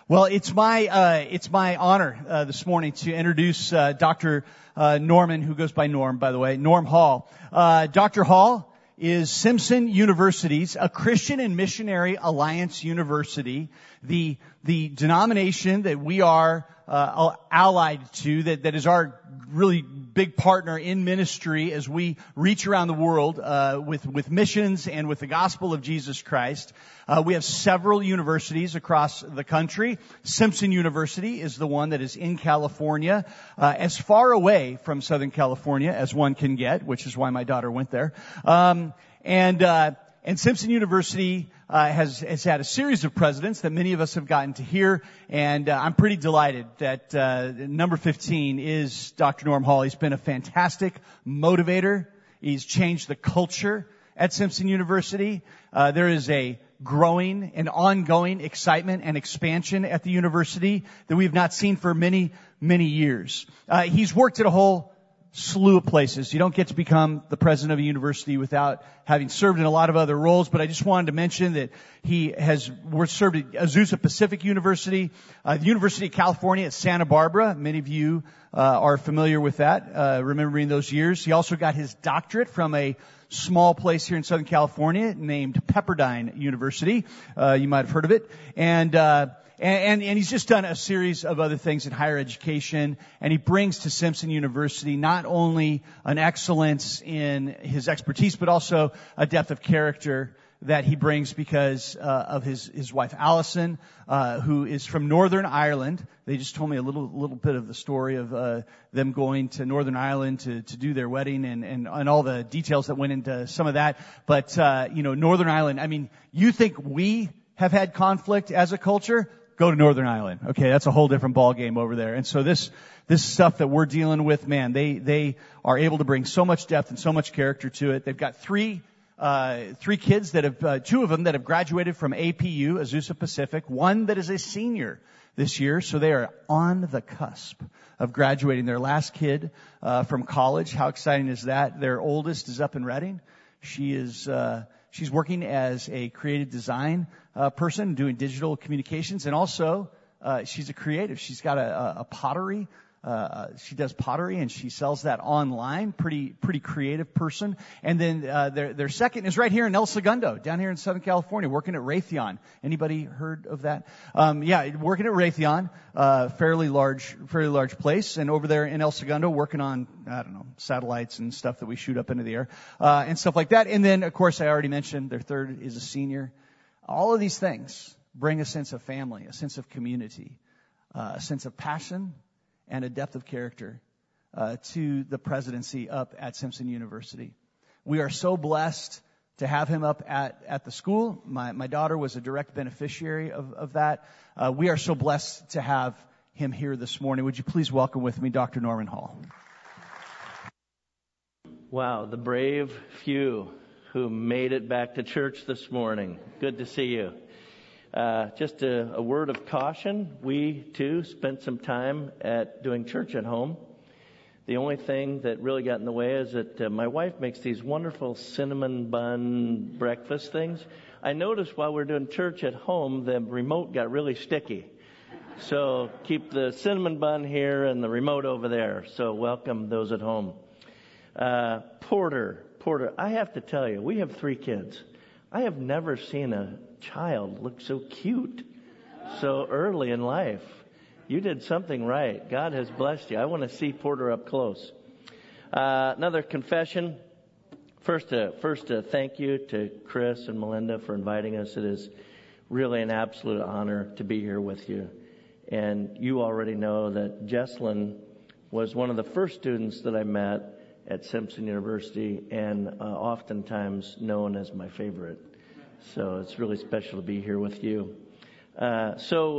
Well, it's my honor this morning to introduce Dr. Norman, who goes by Norm, by the way, Norm Hall. Dr. Hall is Simpson University's a Christian and Missionary Alliance University, the denomination that we are allied to, that is our really big partner in ministry as we reach around the world with missions and with the gospel of Jesus Christ. We have several universities across the country. Simpson University is the one that is in California, as far away from Southern California as one can get, which is why my daughter went there. And Simpson University has had a series of presidents that many of us have gotten to hear, and I'm pretty delighted that number 15 is Dr. Norm Hall. He's been a fantastic motivator. He's changed the culture at Simpson University. There is a growing and ongoing excitement and expansion at the university that we've not seen for many, many years. He's worked at a whole slew of places. You don't get to become the president of a university without having served in a lot of other roles, but I just wanted to mention that he has served at Azusa Pacific University, the University of California at Santa Barbara. Many of you are familiar with that, remembering those years. He also got his doctorate from a small place here in Southern California named Pepperdine University. You might have heard of it. And he's just done a series of other things in higher education, and he brings to Simpson University not only an excellence in his expertise, but also a depth of character that he brings because of his wife Allison, who is from Northern Ireland. They just told me a little bit of the story of them going to Northern Ireland to do their wedding and all the details that went into some of that. But Northern Ireland, I mean, you think we have had conflict as a culture? Go to Northern Ireland. Okay, that's a whole different ball game over there. And so this stuff that we're dealing with, man, they are able to bring so much depth and so much character to it. They've got three kids that have, two of them that have graduated from APU, Azusa Pacific, one that is a senior this year. So they are on the cusp of graduating. Their last kid, from college. How exciting is that? Their oldest is up in Redding. She's working as a creative design person, doing digital communications, and also she's a creative. She's got a pottery. She does pottery and she sells that online. Pretty creative person. And then their second is right here in El Segundo, down here in Southern California, working at Raytheon. Anybody heard of that? Working at Raytheon, fairly large place, and over there in El Segundo, working on satellites and stuff that we shoot up into the air and stuff like that. And then, of course, I already mentioned their third is a senior. All of these things bring a sense of family, a sense of community, a sense of passion, and a depth of character to the presidency up at Simpson University. We are so blessed to have him up at the school. My daughter was a direct beneficiary of that. We are so blessed to have him here this morning. Would you please welcome with me Dr. Norman Hall? Wow, the brave few who made it back to church this morning. Good to see you. Just a word of caution. We, too, spent some time doing church at home. The only thing that really got in the way is that my wife makes these wonderful cinnamon bun breakfast things. I noticed while we were doing church at home, the remote got really sticky. So keep the cinnamon bun here and the remote over there. So welcome those at home. Porter, I have to tell you, we have 3 kids. I have never seen a child look so cute so early in life. You did something right. God has blessed you. I want to see Porter up close. Another confession. First, thank you to Chris and Melinda for inviting us. It is really an absolute honor to be here with you. And you already know that Jesslyn was one of the first students that I met at Simpson University, and oftentimes known as my favorite. So it's really special to be here with you. I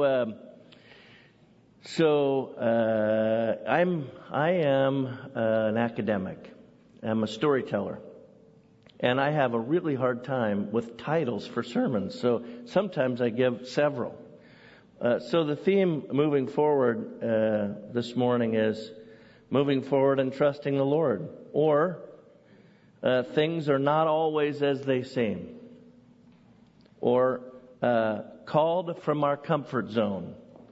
am an academic. I'm a storyteller, and I have a really hard time with titles for sermons. So sometimes I give several. So the theme moving forward this morning is moving forward and trusting the Lord, or things are not always as they seem, or called from our comfort zone.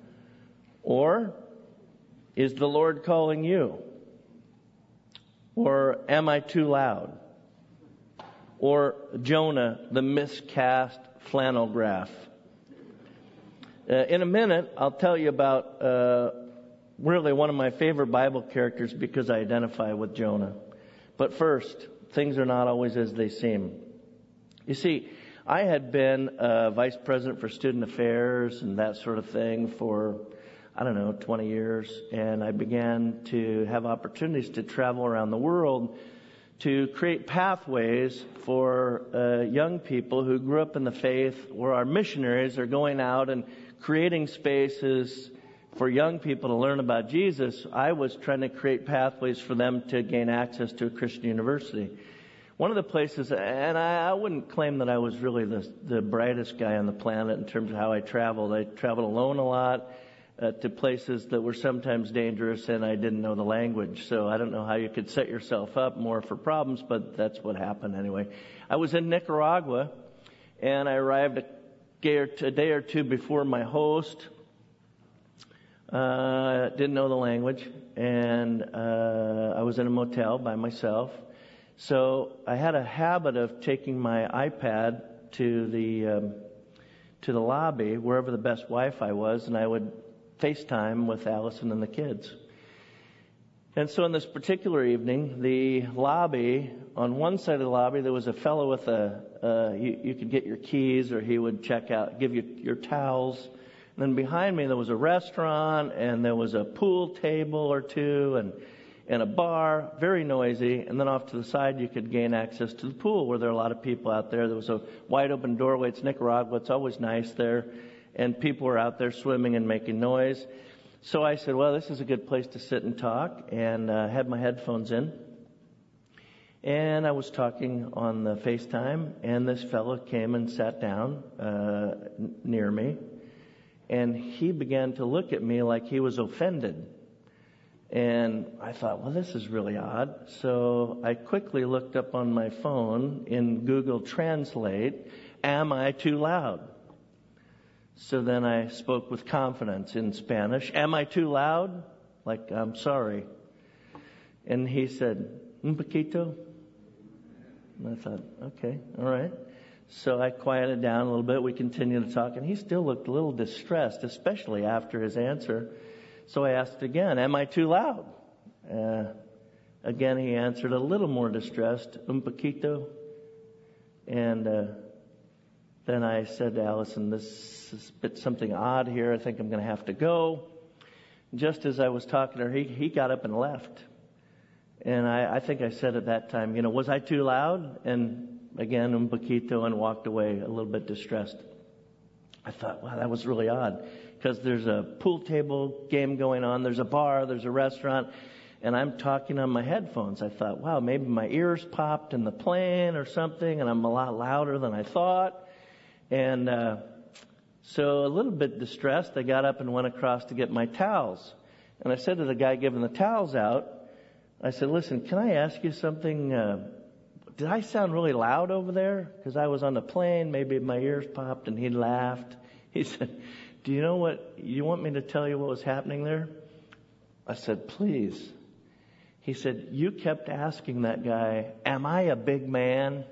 Or, is the Lord calling you? Or, am I too loud? Or, Jonah, the miscast flannel graph. In a minute, I'll tell you about really one of my favorite Bible characters because I identify with Jonah. But first, things are not always as they seem. You see, I had been vice president for student affairs and that sort of thing for, 20 years. And I began to have opportunities to travel around the world to create pathways for young people who grew up in the faith, where our missionaries are going out and creating spaces for young people to learn about Jesus. I was trying to create pathways for them to gain access to a Christian university. One of the places, and I wouldn't claim that I was really the brightest guy on the planet in terms of how I traveled. I traveled alone a lot to places that were sometimes dangerous, and I didn't know the language. So I don't know how you could set yourself up more for problems, but that's what happened anyway. I was in Nicaragua, and I arrived a day or two before my host. Didn't know the language, and I was in a motel by myself. So I had a habit of taking my iPad to the lobby, wherever the best Wi-Fi was, and I would FaceTime with Allison and the kids. And so on this particular evening, the lobby, on one side of the lobby, there was a fellow with you could get your keys, or he would give you your towels. And then behind me, there was a restaurant, and there was a pool table or two, and a bar, very noisy. And then off to the side, you could gain access to the pool, where there are a lot of people out there. There was a wide open doorway. It's Nicaragua. It's always nice there. And people were out there swimming and making noise. So I said, well, this is a good place to sit and talk, and had my headphones in. And I was talking on the FaceTime, and this fellow came and sat down near me. And he began to look at me like he was offended. And I thought, well, this is really odd. So I quickly looked up on my phone in Google Translate, am I too loud? So then I spoke with confidence in Spanish, am I too loud? Like, I'm sorry. And he said, un poquito. And I thought, okay, all right. So I quieted down a little bit. We continued to talk, and he still looked a little distressed, especially after his answer. So I asked again, am I too loud? Again, he answered a little more distressed, un poquito. And then I said to Allison, this is a bit something odd here. I think I'm going to have to go. Just as I was talking to her, he got up and left. And I think I said at that time, was I too loud? And again, un poquito, and walked away a little bit distressed. I thought, wow, that was really odd. Because there's a pool table game going on, there's a bar, there's a restaurant, and I'm talking on my headphones. I thought, wow, maybe my ears popped in the plane or something, and I'm a lot louder than I thought. And so a little bit distressed, I got up and went across to get my towels. And I said to the guy giving the towels out, I said, listen, can I ask you something? Did I sound really loud over there? Because I was on the plane, maybe my ears popped, and he laughed. He said, do you know what, you want me to tell you what was happening there? I said, please. He said, you kept asking that guy, am I a big man?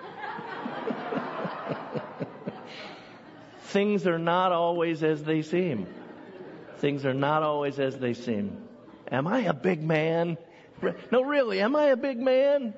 Things are not always as they seem. Things are not always as they seem. Am I a big man? No, really, am I a big man?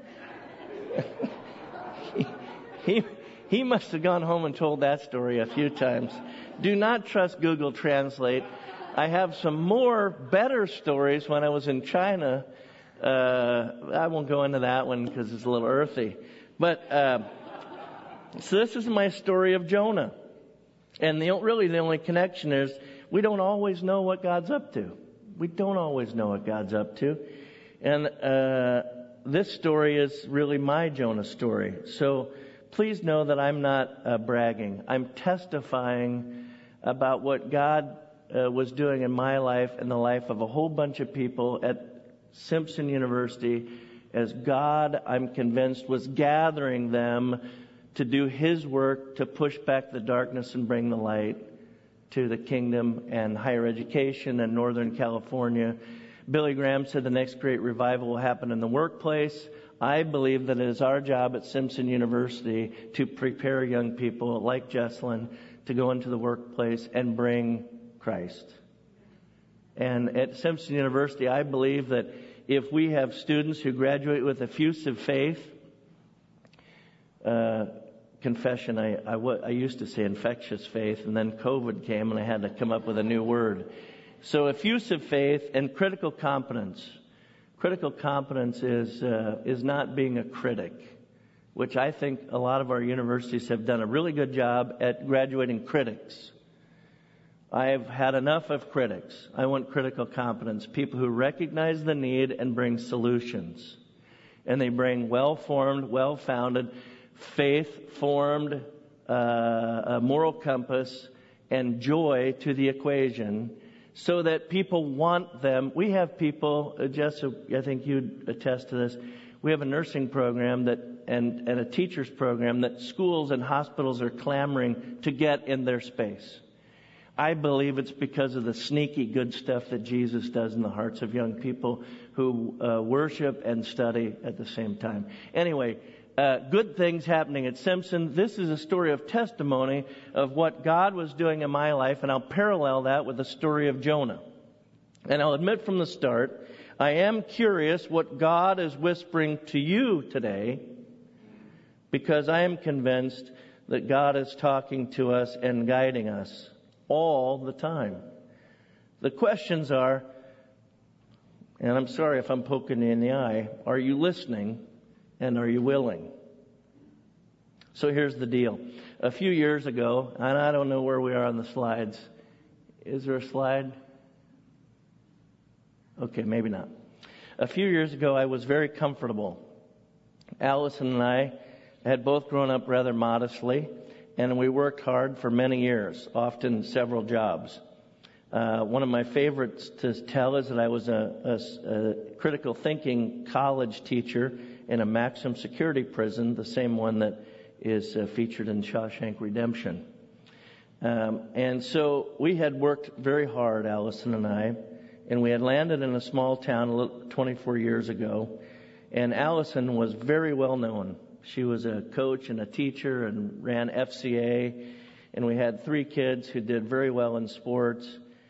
He must have gone home and told that story a few times. Do not trust Google Translate. I have some more better stories when I was in China. I won't go into that one because it's a little earthy. But so this is my story of Jonah. And the only connection is we don't always know what God's up to. We don't always know what God's up to. And this story is really my Jonah story. So please know that I'm not bragging. I'm testifying about what God was doing in my life and the life of a whole bunch of people at Simpson University, as God, I'm convinced, was gathering them to do His work, to push back the darkness and bring the light to the kingdom and higher education in Northern California. Billy Graham said the next great revival will happen in the workplace. I believe that it is our job at Simpson University to prepare young people like Jesselyn to go into the workplace and bring Christ. And at Simpson University, I believe that if we have students who graduate with effusive faith, confession, I used to say infectious faith, and then COVID came and I had to come up with a new word. So effusive faith and critical competence. Critical competence is not being a critic, which I think a lot of our universities have done a really good job at graduating critics. I've had enough of critics. I want critical competence, people who recognize the need and bring solutions. And they bring well-formed, well-founded, faith-formed, a moral compass and joy to the equation so that people want them. We have people, Jess, I think you'd attest to this, we have a nursing program and a teacher's program that schools and hospitals are clamoring to get in their space. I believe it's because of the sneaky good stuff that Jesus does in the hearts of young people who worship and study at the same time. Anyway, good things happening at Simpson. This is a story of testimony of what God was doing in my life, and I'll parallel that with the story of Jonah. And I'll admit from the start, I am curious what God is whispering to you today, because I am convinced that God is talking to us and guiding us all the time. The questions are, and I'm sorry if I'm poking you in the eye, are you listening and are you willing? So here's the deal. A few years ago, and I don't know where we are on the slides. Is there a slide? Okay, maybe not. A few years ago, I was very comfortable. Allison and I had both grown up rather modestly, and we worked hard for many years, often several jobs. One of my favorites to tell is that I was a critical thinking college teacher in a maximum security prison, the same one that is featured in Shawshank Redemption. And so we had worked very hard, Allison and I, and we had landed in a small town 24 years ago, and Allison was very well known. She was a coach and a teacher and ran FCA, and we had 3 kids who did very well in sports.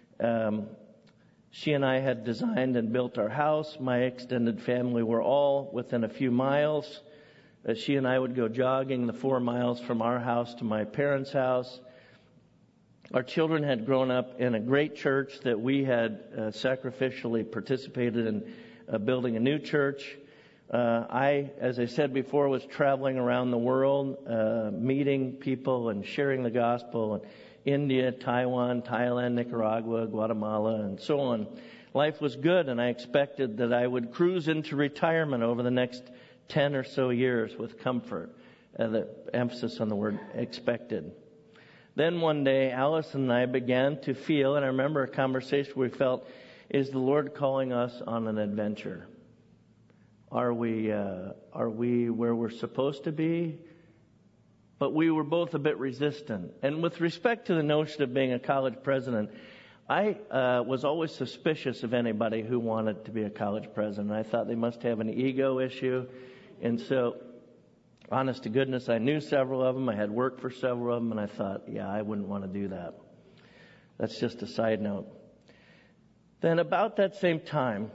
She and I had designed and built our house. My extended family were all within a few miles. She and I would go jogging the 4 miles from our house to my parents' house. Our children had grown up in a great church that we had sacrificially participated in building a new church. I, as I said before, was traveling around the world, meeting people and sharing the gospel in India, Taiwan, Thailand, Nicaragua, Guatemala, and so on. Life was good, and I expected that I would cruise into retirement over the next 10 or so years with comfort. The emphasis on the word expected. Then one day, Allison and I began to feel, and I remember a conversation where we felt, is the Lord calling us on an adventure? Are we where we're supposed to be? But we were both a bit resistant. And with respect to the notion of being a college president, I was always suspicious of anybody who wanted to be a college president. I thought they must have an ego issue. And so, honest to goodness, I knew several of them. I had worked for several of them, and I thought, yeah, I wouldn't want to do that. That's just a side note. Then about that same time,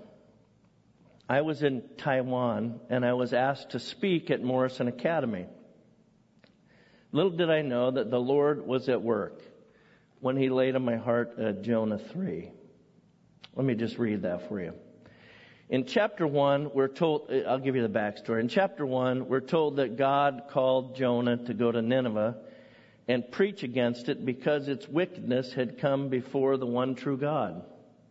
I was in Taiwan, and I was asked to speak at Morrison Academy. Little did I know that the Lord was at work when He laid on my heart Jonah 3. Let me just read that for you. In chapter 1, we're told, I'll give you the backstory. In chapter 1, we're told that God called Jonah to go to Nineveh and preach against it because its wickedness had come before the one true God.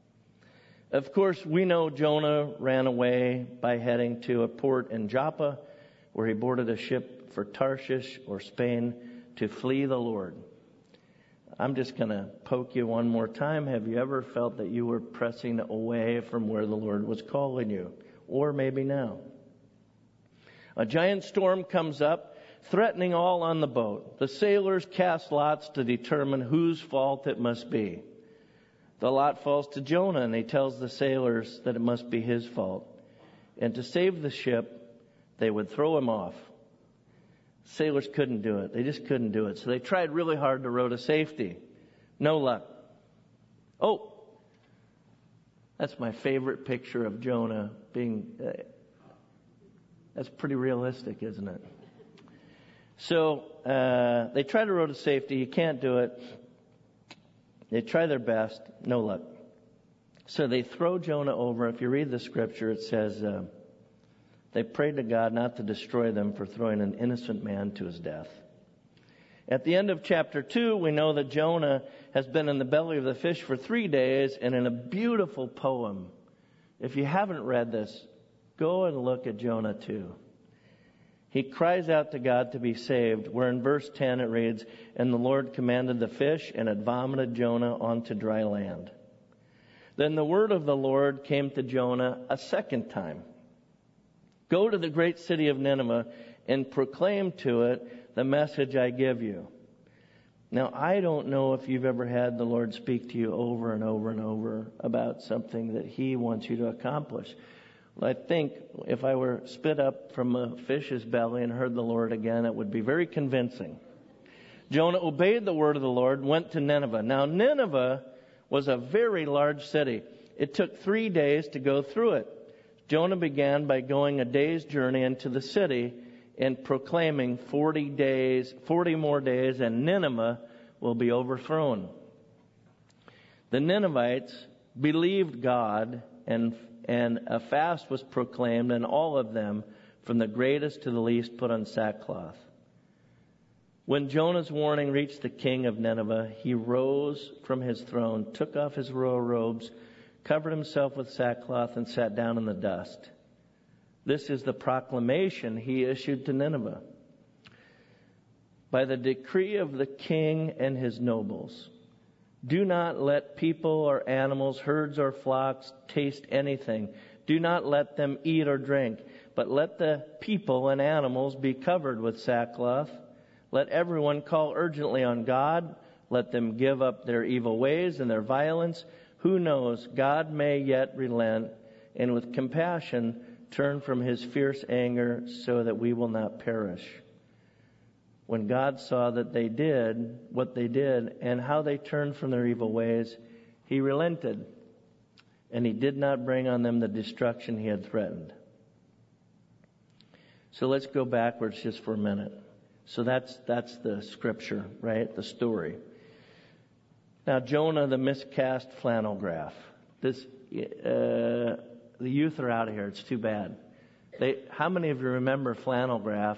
Of course, we know Jonah ran away by heading to a port in Joppa, where he boarded a ship for Tarshish or Spain to flee the Lord. I'm just going to poke you one more time. Have you ever felt that you were pressing away from where the Lord was calling you? Or maybe now. A giant storm comes up. threatening all on the boat. The sailors cast lots to determine whose fault it must be. The lot falls to Jonah, and he tells the sailors that it must be his fault. And to save the ship, they would throw him off. Sailors couldn't do it. They just couldn't do it. So they tried really hard to row to safety. No luck. Oh, that's my favorite picture of Jonah being... that's pretty realistic, isn't it? So they try to row to safety. You can't do it. They try their best. No luck. So they throw Jonah over. If you read the scripture, it says they prayed to God not to destroy them for throwing an innocent man to his death. At the end of chapter 2, we know that Jonah has been in the belly of the fish for 3 days, and in a beautiful poem. If you haven't read this, go and look at Jonah 2. He cries out to God to be saved, where in verse 10 it reads, "And the Lord commanded the fish, and it vomited Jonah onto dry land. Then the word of the Lord came to Jonah a second time. Go to the great city of Nineveh and proclaim to it the message I give you." Now, I don't know if you've ever had the Lord speak to you over and over and over about something that He wants you to accomplish. I think if I were spit up from a fish's belly and heard the Lord again, it would be very convincing. Jonah obeyed the word of the Lord and went to Nineveh. Now, Nineveh was a very large city. It took 3 days to go through it. Jonah began by going a day's journey into the city and proclaiming 40 more days, and Nineveh will be overthrown. The Ninevites believed God, and a fast was proclaimed, and all of them, from the greatest to the least, put on sackcloth. When Jonah's warning reached the king of Nineveh, he rose from his throne, took off his royal robes, covered himself with sackcloth, and sat down in the dust. This is the proclamation he issued to Nineveh. By the decree of the king and his nobles, do not let people or animals, herds or flocks taste anything. Do not let them eat or drink, but let the people and animals be covered with sackcloth. Let everyone call urgently on God. Let them give up their evil ways and their violence. Who knows, God may yet relent and with compassion turn from His fierce anger so that we will not perish. When God saw that they did what they did and how they turned from their evil ways, He relented, and He did not bring on them the destruction He had threatened. So let's go backwards just for a minute. So that's the scripture, right? The story. Now, Jonah, the miscast flannel graph. The youth are out of here. It's too bad. How many of you remember flannel graph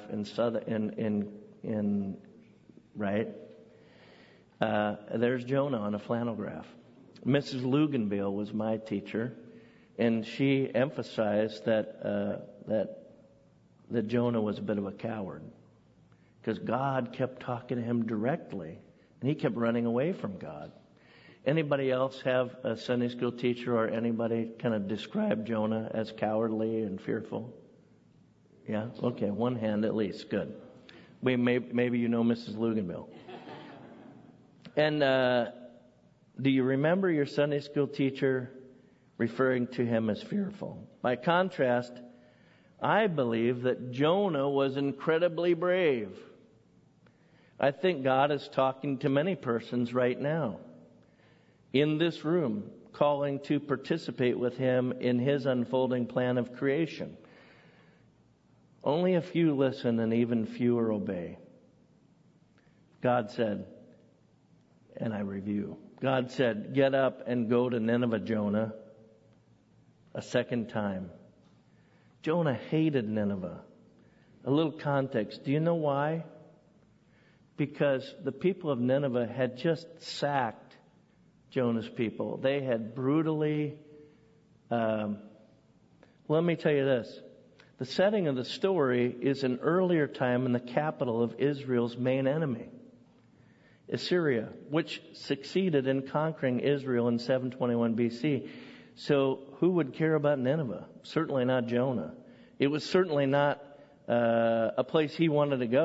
right? There's Jonah on a flannel graph. Mrs. Luganville was my teacher, and she emphasized that Jonah was a bit of a coward because God kept talking to him directly, and he kept running away from God. Anybody else have a Sunday school teacher or anybody kind of describe Jonah as cowardly and fearful? Yeah? Okay, one hand at least. Good. Maybe you know Mrs. Luganville. And do you remember your Sunday school teacher referring to him as fearful? By contrast, I believe that Jonah was incredibly brave. I think God is talking to many persons right now in this room, calling to participate with Him in His unfolding plan of creation. Only a few listen and even fewer obey. God said, and I review, God said, "Get up and go to Nineveh, Jonah," a second time. Jonah hated Nineveh. A little context. Do you know why? Because the people of Nineveh had just sacked Jonah's people. They had brutally... let me tell you this. The setting of the story is an earlier time in the capital of Israel's main enemy, Assyria, which succeeded in conquering Israel in 721 BC. So who would care about Nineveh? Certainly not Jonah. It was certainly not a place he wanted to go.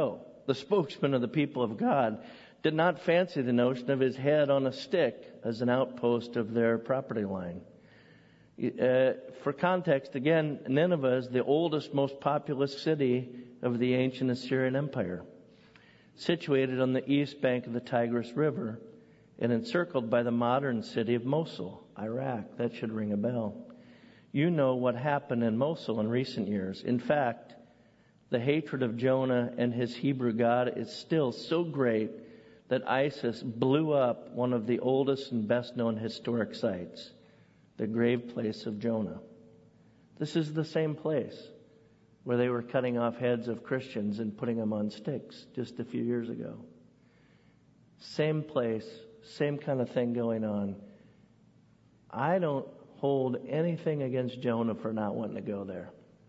the spokesman of the people of God, did not fancy the notion of his head on a stick as an outpost of their property line. For context, again, Nineveh is the oldest, most populous city of the ancient Assyrian Empire, situated on the east bank of the Tigris River and encircled by the modern city of Mosul, Iraq. That should ring a bell. You know what happened in Mosul in recent years. In fact, the hatred of Jonah and his Hebrew God is still so great that ISIS blew up one of the oldest and best-known historic sites, the grave place of Jonah. This is the same place where they were cutting off heads of Christians and putting them on sticks just a few years ago. Same place, same kind of thing going on. I don't hold anything against Jonah for not wanting to go there.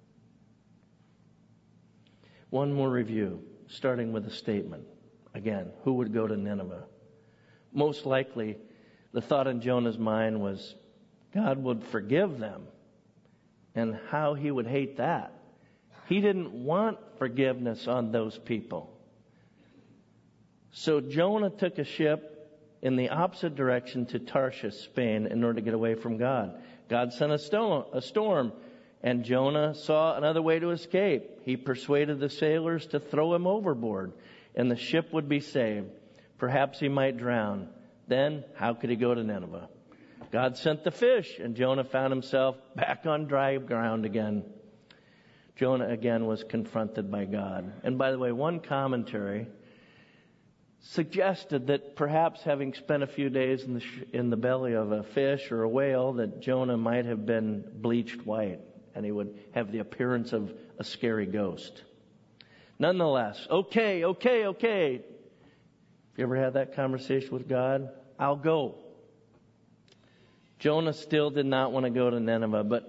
One more review, starting with a statement. Again, who would go to Nineveh? Most likely, the thought in Jonah's mind was God would forgive them, and how he would hate that. He didn't want forgiveness on those people. So Jonah took a ship in the opposite direction to Tarshish, Spain, in order to get away from God. God sent a storm, and Jonah saw another way to escape. He persuaded the sailors to throw him overboard, and the ship would be saved. Perhaps he might drown. Then, how could he go to Nineveh? God sent the fish, and Jonah found himself back on dry ground again. Jonah again was confronted by God. And by the way, one commentary suggested that perhaps having spent a few days in the belly of a fish or a whale, that Jonah might have been bleached white, and he would have the appearance of a scary ghost. Nonetheless, okay. Have you ever had that conversation with God? I'll go. Jonah still did not want to go to Nineveh, but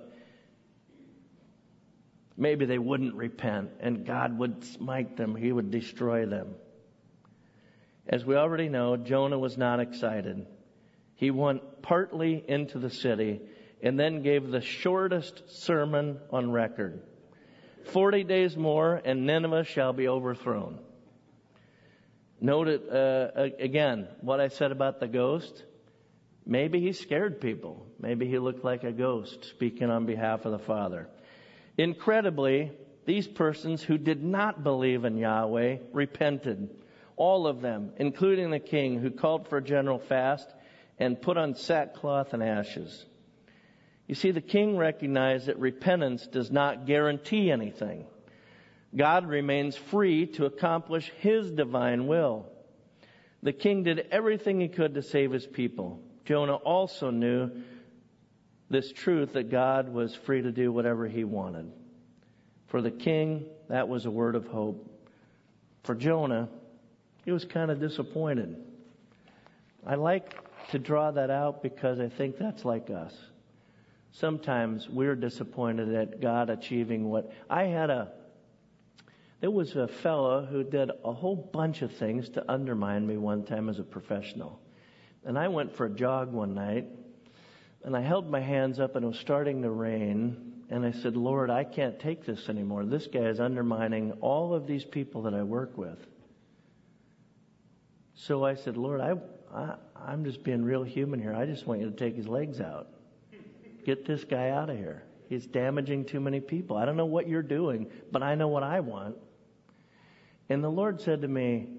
maybe they wouldn't repent, and God would smite them. He would destroy them. As we already know, Jonah was not excited. He went partly into the city and then gave the shortest sermon on record. 40 days more and Nineveh shall be overthrown. Note it again, what I said about the ghost. Maybe he scared people. Maybe he looked like a ghost speaking on behalf of the Father. Incredibly, these persons who did not believe in Yahweh repented. All of them, including the king, who called for a general fast and put on sackcloth and ashes. You see, the king recognized that repentance does not guarantee anything. God remains free to accomplish his divine will. The king did everything he could to save his people. Jonah also knew this truth, that God was free to do whatever he wanted. For the king, that was a word of hope. For Jonah, he was kind of disappointed. I like to draw that out because I think that's like us. Sometimes we're disappointed at God achieving what... There was a fellow who did a whole bunch of things to undermine me one time as a professional. And I went for a jog one night, and I held my hands up, and it was starting to rain. And I said, Lord, I can't take this anymore. This guy is undermining all of these people that I work with. So I said, Lord, I'm just being real human here. I just want you to take his legs out. Get this guy out of here. He's damaging too many people. I don't know what you're doing, but I know what I want. And the Lord said to me,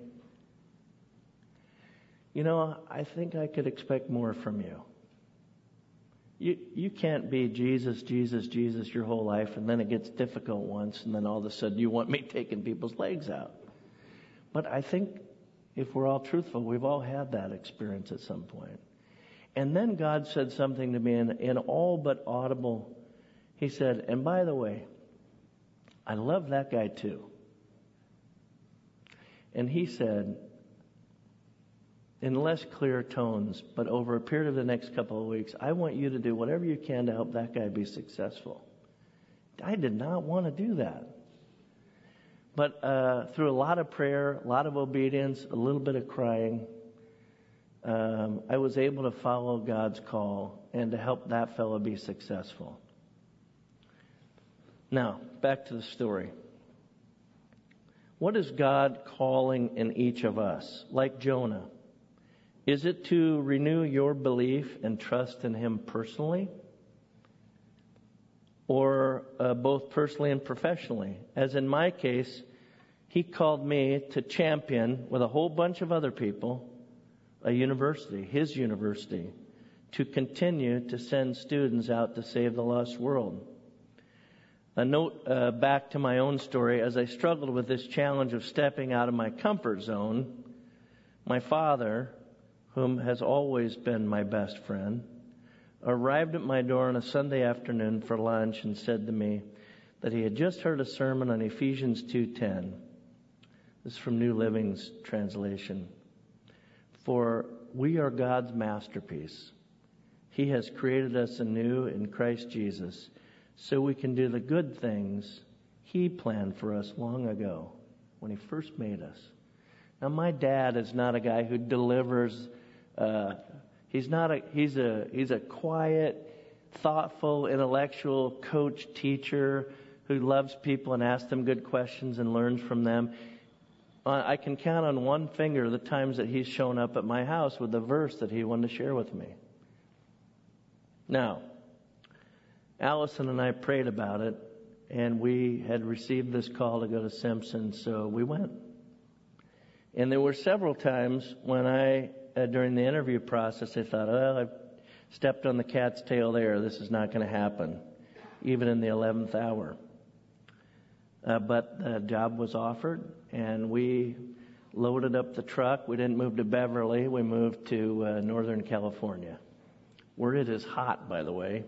you know, I think I could expect more from you. You can't be Jesus, Jesus, Jesus your whole life, and then it gets difficult once, and then all of a sudden you want me taking people's legs out. But I think if we're all truthful, we've all had that experience at some point. And then God said something to me in all but audible. He said, and by the way, I love that guy too. And he said, in less clear tones, but over a period of the next couple of weeks, I want you to do whatever you can to help that guy be successful. I did not want to do that. But through a lot of prayer, a lot of obedience, a little bit of crying, I was able to follow God's call and to help that fellow be successful. Now, back to the story. What is God calling in each of us? Like Jonah, is it to renew your belief and trust in Him personally? Or both personally and professionally? As in my case, He called me to champion, with a whole bunch of other people, a university, His university, to continue to send students out to save the lost world. A note back to my own story. As I struggled with this challenge of stepping out of my comfort zone, my father, whom has always been my best friend, arrived at my door on a Sunday afternoon for lunch and said to me that he had just heard a sermon on Ephesians 2:10. This is from New Living's translation. For we are God's masterpiece. He has created us anew in Christ Jesus so we can do the good things He planned for us long ago when He first made us. Now, my dad is not a guy who delivers. He's a quiet, thoughtful, intellectual coach, teacher who loves people and asks them good questions and learns from them. I can count on one finger the times that he's shown up at my house with a verse that he wanted to share with me. Now, Allison and I prayed about it, and we had received this call to go to Simpson, so we went. And there were several times when during the interview process, I thought, well, I've stepped on the cat's tail there. This is not going to happen, even in the 11th hour. But the job was offered, and we loaded up the truck. We didn't move to Beverly. We moved to Northern California, where it is hot, by the way.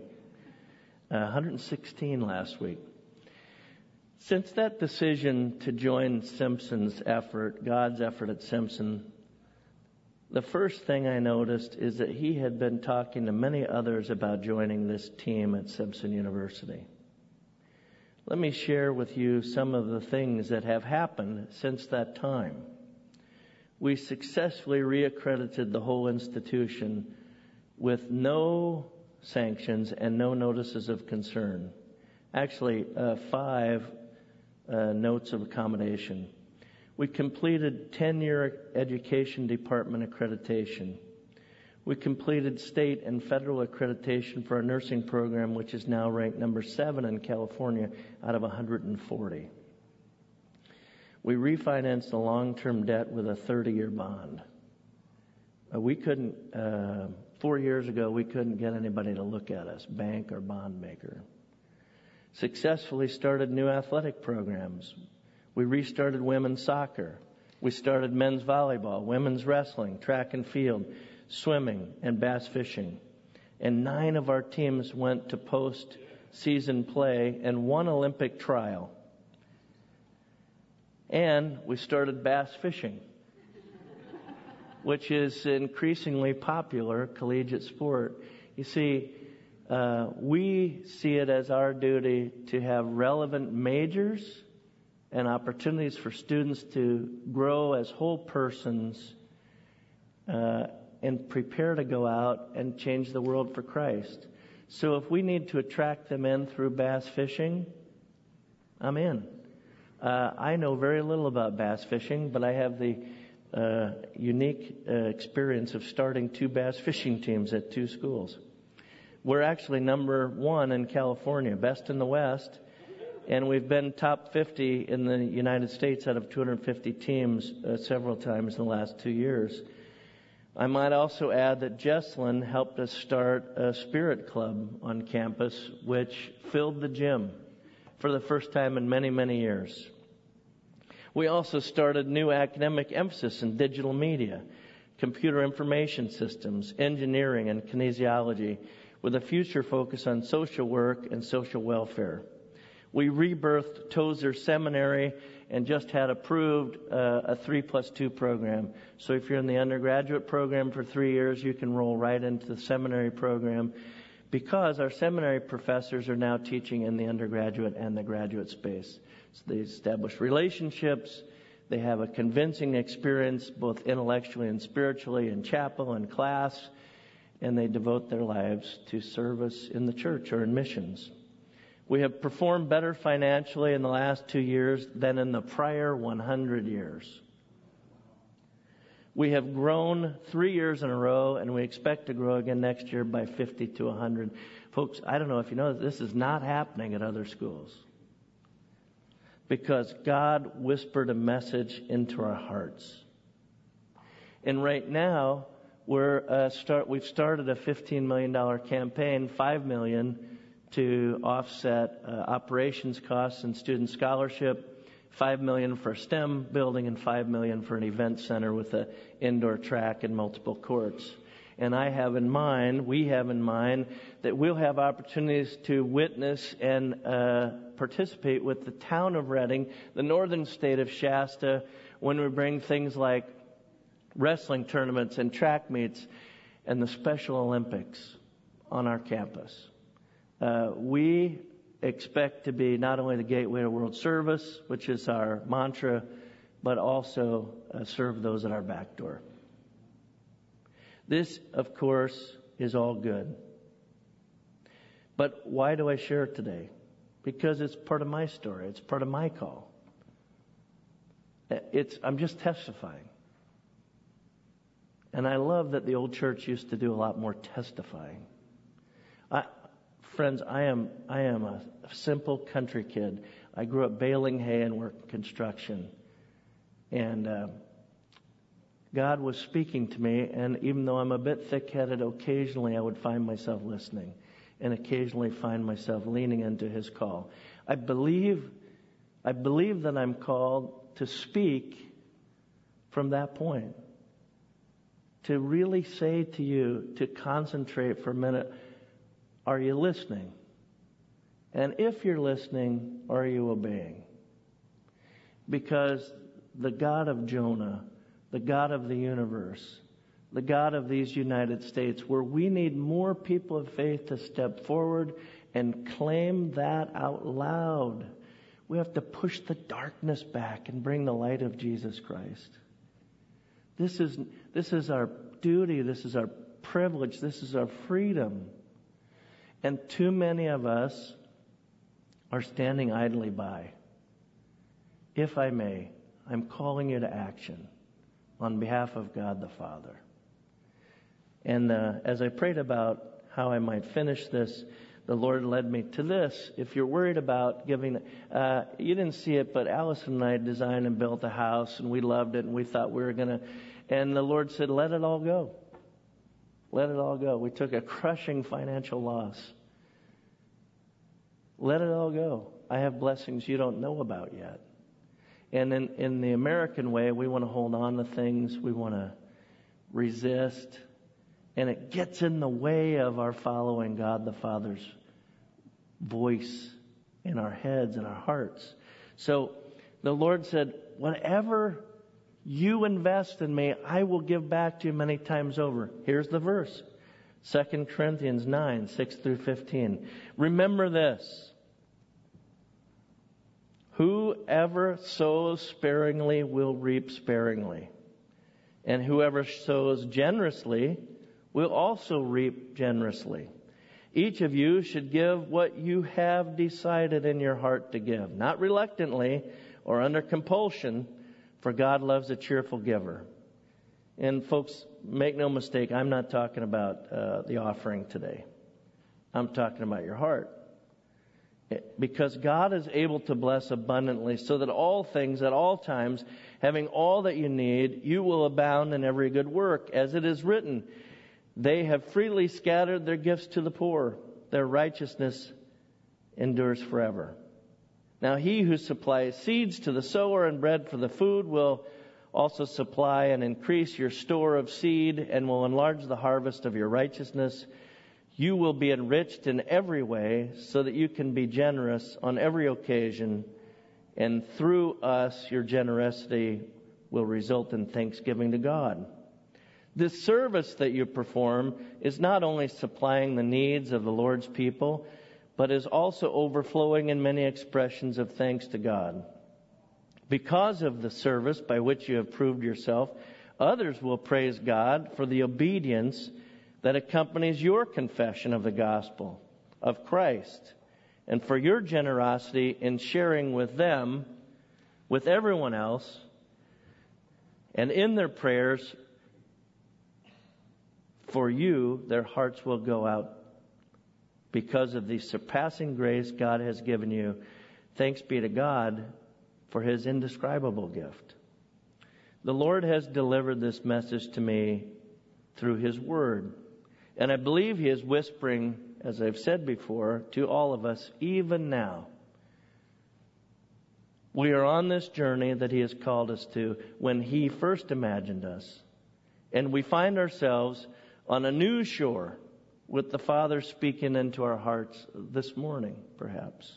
116 last week. Since that decision to join Simpson's effort, God's effort at Simpson, the first thing I noticed is that he had been talking to many others about joining this team at Simpson University. Let me share with you some of the things that have happened since that time. We successfully reaccredited the whole institution with no sanctions and no notices of concern. Actually, 5 notes of accommodation. We completed 10-year Education Department accreditation. We completed state and federal accreditation for our nursing program, which is now ranked number 7 in California out of 140. We refinanced the long-term debt with a 30-year bond. We couldn't, 4 years ago, we couldn't get anybody to look at us, bank or bond maker. Successfully started new athletic programs. We restarted women's soccer. We started men's volleyball, women's wrestling, track and field, swimming, and bass fishing. And 9 of our teams went to post-season play and 1 Olympic trial. And we started bass fishing, which is increasingly popular collegiate sport. You see, we see it as our duty to have relevant majors and opportunities for students to grow as whole persons and prepare to go out and change the world for Christ. So if we need to attract them in through bass fishing, I'm in. I know very little about bass fishing, but I have the unique experience of starting 2 bass fishing teams at 2 schools. We're actually number 1 in California, best in the West, and we've been top 50 in the United States out of 250 teams several times in the last 2 years. I might also add that Jesslyn helped us start a Spirit Club on campus, which filled the gym for the first time in many, many years. We also started new academic emphasis in digital media, computer information systems, engineering, and kinesiology, with a future focus on social work and social welfare. We rebirthed Tozer Seminary and just had approved a 3+2 program. So if you're in the undergraduate program for 3 years, you can roll right into the seminary program, because our seminary professors are now teaching in the undergraduate and the graduate space. So they establish relationships. They have a convincing experience, both intellectually and spiritually, in chapel and class, and they devote their lives to service in the church or in missions. We have performed better financially in the last 2 years than in the prior 100 years. We have grown 3 years in a row, and we expect to grow again next year by 50 to 100. Folks, I don't know if you know this is not happening at other schools. Because God whispered a message into our hearts. And right now, we've started a $15 million campaign, $5 million to offset operations costs and student scholarship, $5 million for a STEM building, and $5 million for an event center with an indoor track and multiple courts. And we have in mind that we'll have opportunities to witness and participate with the town of Redding, the northern state of Shasta, when we bring things like wrestling tournaments and track meets and the Special Olympics on our campus. We expect to be not only the gateway to world service, which is our mantra, but also serve those at our back door. This, of course, is all good. But why do I share it today? Because it's part of my story. It's part of my call. I'm just testifying. And I love that the old church used to do a lot more testifying. Friends, I am a simple country kid. I grew up baling hay and working construction. And God was speaking to me, and even though I'm a bit thick-headed, occasionally I would find myself listening and occasionally find myself leaning into His call. I believe that I'm called to speak from that point. To really say to you, to concentrate for a minute, are you listening? And if you're listening, are you obeying? Because the God of Jonah, the God of the universe, the God of these United States, where we need more people of faith to step forward and claim that out loud. We have to push the darkness back and bring the light of Jesus Christ. This is our duty. This is our privilege. This is our freedom. And too many of us are standing idly by. If I may, I'm calling you to action on behalf of God the Father. And as I prayed about how I might finish this, the Lord led me to this. If you're worried about giving, you didn't see it, but Allison and I designed and built a house, and we loved it, and we thought we were going to, and the Lord said, let it all go. Let it all go. We took a crushing financial loss. Let it all go. I have blessings you don't know about yet. And in the American way, we want to hold on to things. We want to resist. And it gets in the way of our following God the Father's voice in our heads and our hearts. So the Lord said, whatever you invest in me, I will give back to you many times over. Here's the verse. 2 Corinthians 9, 6 through 15. Remember this. Whoever sows sparingly will reap sparingly. And whoever sows generously will also reap generously. Each of you should give what you have decided in your heart to give, not reluctantly or under compulsion, for God loves a cheerful giver. And folks, make no mistake, I'm not talking about the offering today. I'm talking about your heart. Because God is able to bless abundantly, so that all things at all times, having all that you need, you will abound in every good work. As it is written, they have freely scattered their gifts to the poor. Their righteousness endures forever. Now he who supplies seeds to the sower and bread for the food will also supply and increase your store of seed and will enlarge the harvest of your righteousness. You will be enriched in every way so that you can be generous on every occasion, and through us your generosity will result in thanksgiving to God. This service that you perform is not only supplying the needs of the Lord's people, but is also overflowing in many expressions of thanks to God. Because of the service by which you have proved yourself, others will praise God for the obedience that accompanies your confession of the gospel of Christ and for your generosity in sharing with them, with everyone else, and in their prayers for you, their hearts will go out because of the surpassing grace God has given you. Thanks be to God for His indescribable gift. The Lord has delivered this message to me through His Word. And I believe He is whispering, as I've said before, to all of us, even now. We are on this journey that He has called us to when He first imagined us. And we find ourselves on a new shore with the Father speaking into our hearts this morning, perhaps.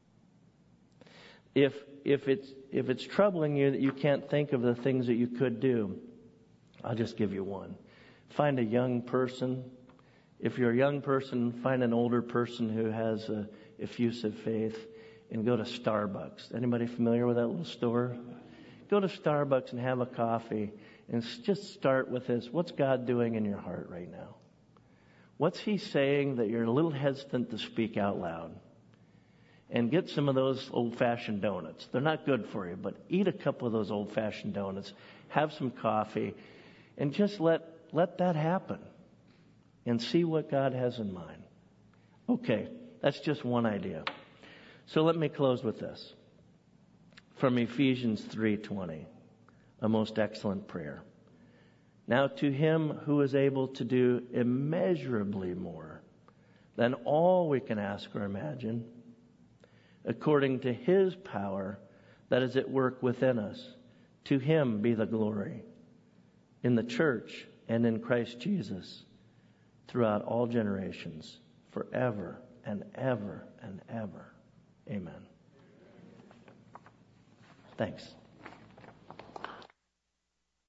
If it's troubling you that you can't think of the things that you could do, I'll just give you one. Find a young person. If you're a young person, find an older person who has a effusive faith and go to Starbucks. Anybody familiar with that little store? Go to Starbucks and have a coffee and just start with this. What's God doing in your heart right now? What's He saying that you're a little hesitant to speak out loud? And get some of those old-fashioned donuts. They're not good for you, but eat a couple of those old-fashioned donuts. Have some coffee. And just let that happen. And see what God has in mind. Okay, that's just one idea. So let me close with this. From Ephesians 3:20. A most excellent prayer. Now to Him who is able to do immeasurably more than all we can ask or imagine, according to His power that is at work within us, to Him be the glory in the church and in Christ Jesus throughout all generations, forever and ever and ever. Amen. Thanks.